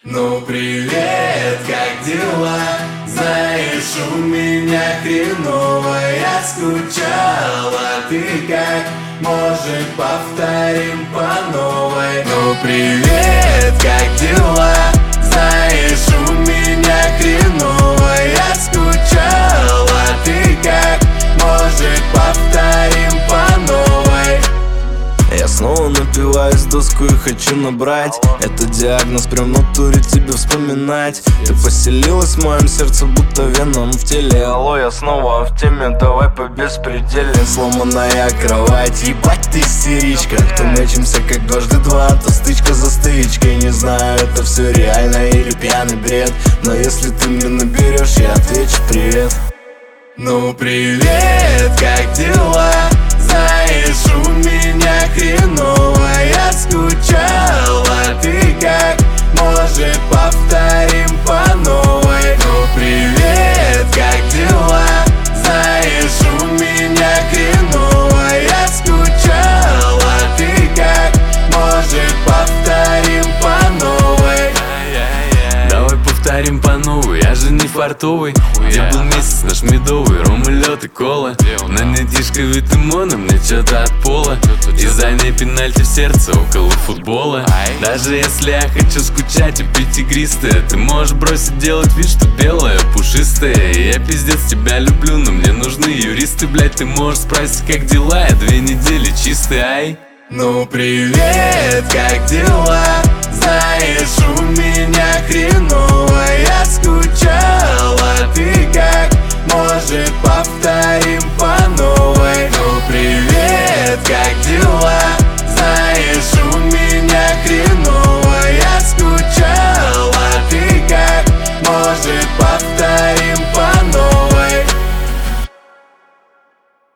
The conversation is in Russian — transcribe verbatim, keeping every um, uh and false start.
Ну привет, как дела? Знаешь, у меня хреново, я скучал, а ты как? Может, повторим по новой? Ну привет, как дела? Знаешь, у меня хреново, я скучал, а ты как? Может, повторим по новой? Я снова напиваюсь доску и хочу набрать. Это диагноз, прям в натуре тебе вспоминать. Ты поселилась в моем сердце, будто веном в теле. Алло, я снова в теме, давай по беспредельной. Сломанная кровать, ебать ты истеричка. То мечемся как дважды два, то стычка за стычкой. Не знаю, это все реально или пьяный бред, но если ты мне наберешь, я отвечу привет. Ну привет, как дела? Знаешь, у меня хреново, я скучал, а ты как? Может, повторим по новой? Ну привет, как дела? Знаешь, у меня хреново, я скучал, а ты как? Может, повторим по новой? Давай повторим по новой, я же не фартовый. Где был месяц наш медовый, ром и лед и кола. На нетишка вид имона, мне что-то от пола. Из-за ней пенальти в сердце около футбола. Даже если я хочу скучать и пить игристое, ты можешь бросить делать вид, что белое, пушистое. Я пиздец тебя люблю, но мне нужны юристы, блять. Ты можешь спросить, как дела, я две недели чистый, ай. Ну привет, как дела? Знаешь, у